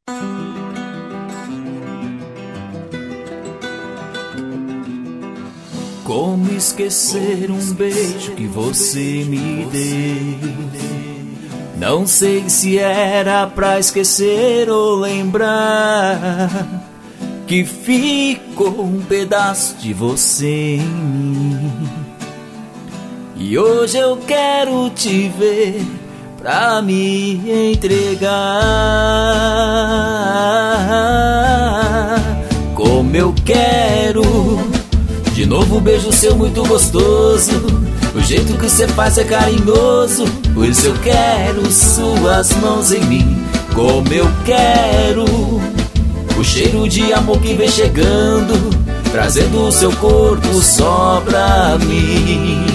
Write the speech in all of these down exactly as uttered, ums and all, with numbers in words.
Como esquecer um beijo que você me deu? Não sei se era pra esquecer ou lembrar que ficou um pedaço de você em mim. E hoje eu quero te ver pra me entregar. Como eu quero de novo um beijo seu muito gostoso. O jeito que você faz é carinhoso. Por isso eu quero suas mãos em mim. Como eu quero o cheiro de amor que vem chegando, trazendo o seu corpo só pra mim.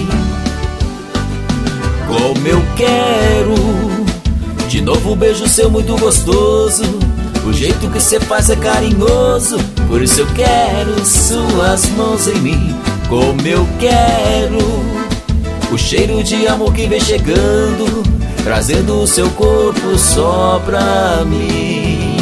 Como eu quero de novo um beijo seu muito gostoso. O jeito que você faz é carinhoso. Por isso eu quero suas mãos em mim. Como eu quero o cheiro de amor que vem chegando, trazendo o seu corpo só pra mim.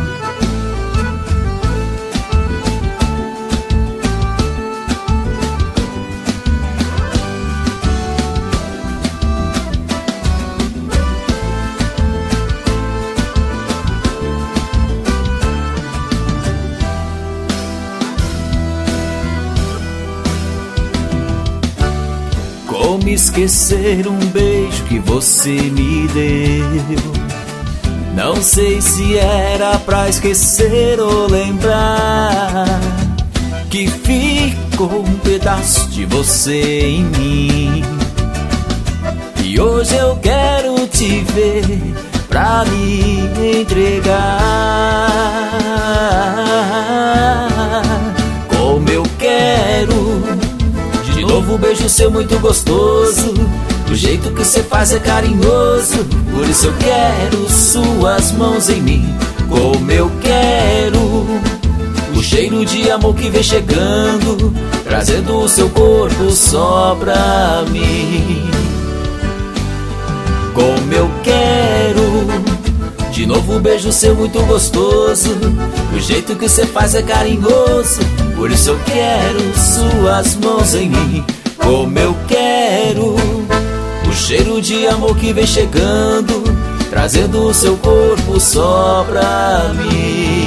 Como esquecer um beijo que você me deu? Não sei se era pra esquecer ou lembrar que ficou um pedaço de você em mim. E hoje eu quero te ver pra me entregar. Como eu quero de novo um beijo seu muito gostoso. O jeito que você faz é carinhoso. Por isso eu quero suas mãos em mim. Como eu quero o cheiro de amor que vem chegando, trazendo o seu corpo só pra mim. Como eu quero de novo um beijo seu muito gostoso. O jeito que você faz é carinhoso. Por isso eu quero suas mãos em mim. Como eu quero o cheiro de amor que vem chegando, trazendo o seu corpo só pra mim.